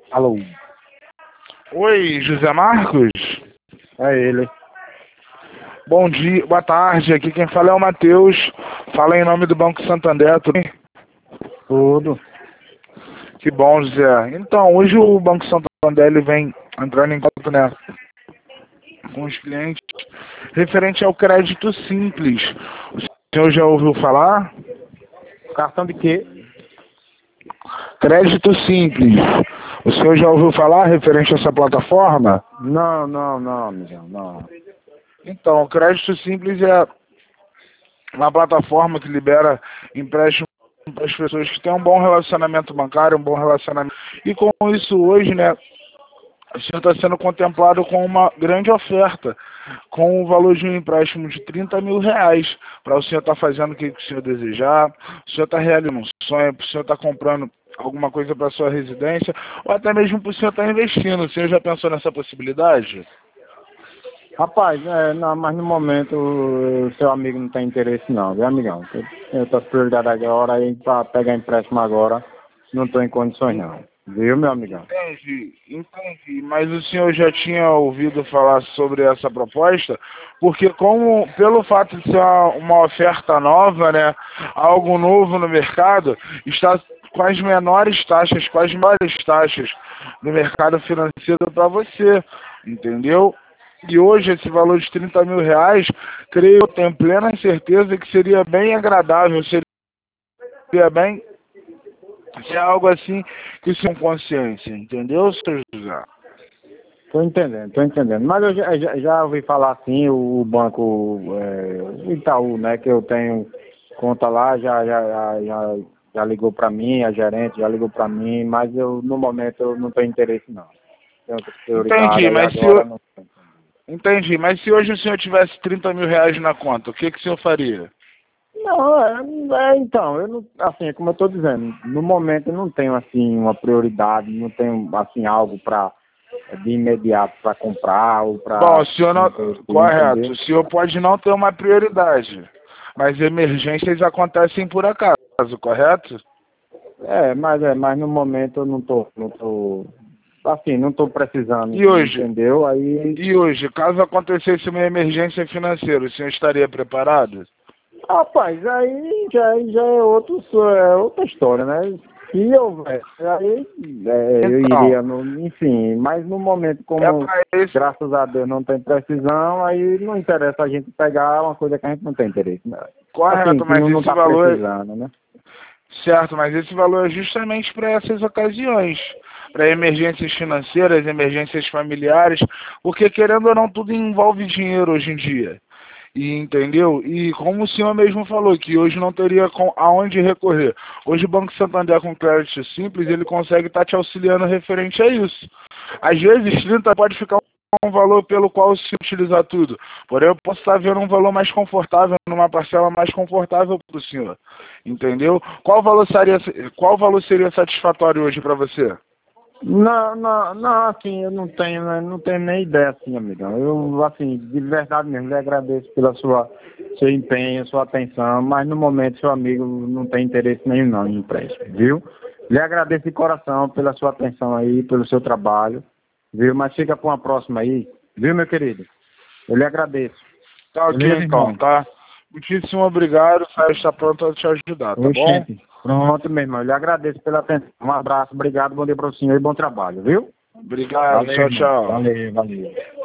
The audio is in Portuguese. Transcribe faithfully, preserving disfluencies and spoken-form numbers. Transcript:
Alô, Oi, José Marcos? é ele. Bom dia, boa tarde. Aqui quem fala é o Matheus. Fala em nome do Banco Santander, tudo bem? Tudo. Que bom, José. Então, hoje o Banco Santander ele vem entrando em contato, né, com os clientes referente ao crédito simples. O senhor já ouviu falar? Cartão de quê? Crédito simples. O senhor já ouviu falar referente a essa plataforma? Não, não, não, amigão, não. Então, o crédito simples é uma plataforma que libera empréstimo para as pessoas que têm um bom relacionamento bancário, um bom relacionamento. E com isso hoje, né, o senhor está sendo contemplado com uma grande oferta, com o valor de um empréstimo de trinta mil reais, para o senhor estar fazendo o que o senhor desejar, o senhor está realizando um sonho, o senhor está comprando alguma coisa para sua residência, ou até mesmo para o senhor estar investindo. O senhor já pensou nessa possibilidade? Rapaz, é, não, mas no momento o seu amigo não tem interesse não, viu, amigão? Eu tô prioridade agora aí para pegar empréstimo agora, não estou em condições não. Viu, meu amigão? Entendi, entendi. Mas o senhor já tinha ouvido falar sobre essa proposta? Porque como, pelo fato de ser uma, uma oferta nova, né, algo novo no mercado, está com as menores taxas, com as maiores taxas no mercado financeiro para você, entendeu? E hoje esse valor de trinta mil reais, creio, eu tenho plena certeza que seria bem agradável, seria bem, se é algo assim que são consciência, entendeu, senhor José? Tô entendendo, tô entendendo. Mas eu já, já, já ouvi falar assim, o, o banco é, o Itaú, né, que eu tenho conta lá, já, já, já, já, já ligou para mim, a gerente já ligou para mim, mas eu no momento eu não tenho interesse não. Tenho outra prioridade Entendi, aí mas se agora eu, não. entendi, mas se hoje o senhor tivesse trinta mil reais na conta, o que, que o senhor faria? Não, é, é, então, eu não, assim, é como eu estou dizendo, no momento eu não tenho assim uma prioridade, não tenho assim algo para de imediato para comprar ou Bom, para o senhor não, investir, correto, entendeu? o senhor pode não ter uma prioridade, mas emergências acontecem por acaso, correto? É, mas é, mas no momento eu não tô, não tô, assim, não tô precisando, E hoje, entendeu? Aí, e hoje, caso acontecesse uma emergência financeira, o senhor estaria preparado? rapaz, aí já, já é outro, é outra história, né? Se houvesse, aí é, eu Então, iria, no, enfim, mas no momento é como para esse, graças a Deus não tem precisão, aí não interessa a gente pegar uma coisa que a gente não tem interesse, né? Assim, correto, que mas não, não esse tá valor, precisando, né? certo, mas esse valor é justamente para essas ocasiões, para emergências financeiras, emergências familiares, porque querendo ou não, tudo envolve dinheiro hoje em dia. E entendeu? E como o senhor mesmo falou, que hoje não teria com, aonde recorrer. Hoje o Banco Santander com crédito simples, ele consegue estar te auxiliando referente a isso. Às vezes trinta pode ficar um valor pelo qual se utilizar tudo. Porém, eu posso estar vendo um valor mais confortável, numa parcela mais confortável para o senhor. Entendeu? Qual valor seria, qual valor seria satisfatório hoje para você? Não, não, não, assim, eu não tenho, né, não tenho nem ideia, assim, amigão. Eu, assim, de verdade mesmo, lhe agradeço pela sua, seu empenho, sua atenção, mas no momento seu amigo não tem interesse nenhum não em empréstimo, viu? Lhe agradeço de coração pela sua atenção aí, pelo seu trabalho, viu? Mas fica para uma próxima aí, viu, meu querido? Eu lhe agradeço. Tá ok, Beleza, então, irmão? tá? Muitíssimo obrigado. Saio está pronto a te ajudar, tá bom? Oxente. Pronto, meu irmão. Eu lhe agradeço pela atenção. Um abraço, obrigado, bom dia para o senhor e bom trabalho, viu? Obrigado. Valeu, Tchau, irmão. tchau. Valeu, valeu.